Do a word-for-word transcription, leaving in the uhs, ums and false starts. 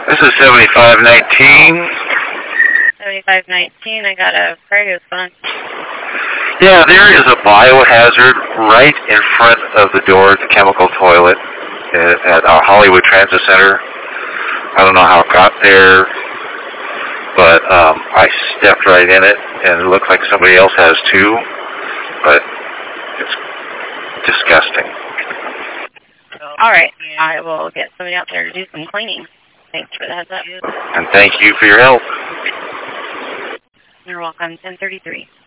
This is seventy-five nineteen. seventy-five nineteen, I got a cargo phone. Yeah, there is a biohazard right in front of the door at the chemical toilet at, at our Hollywood Transit Center. I don't know how it got there, but um, I stepped right in it, and it looks like somebody else has too, but it's disgusting. All right, I will get somebody out there to do some cleaning. Thanks for the heads up. And thank you for your help. You're welcome. ten thirty-three.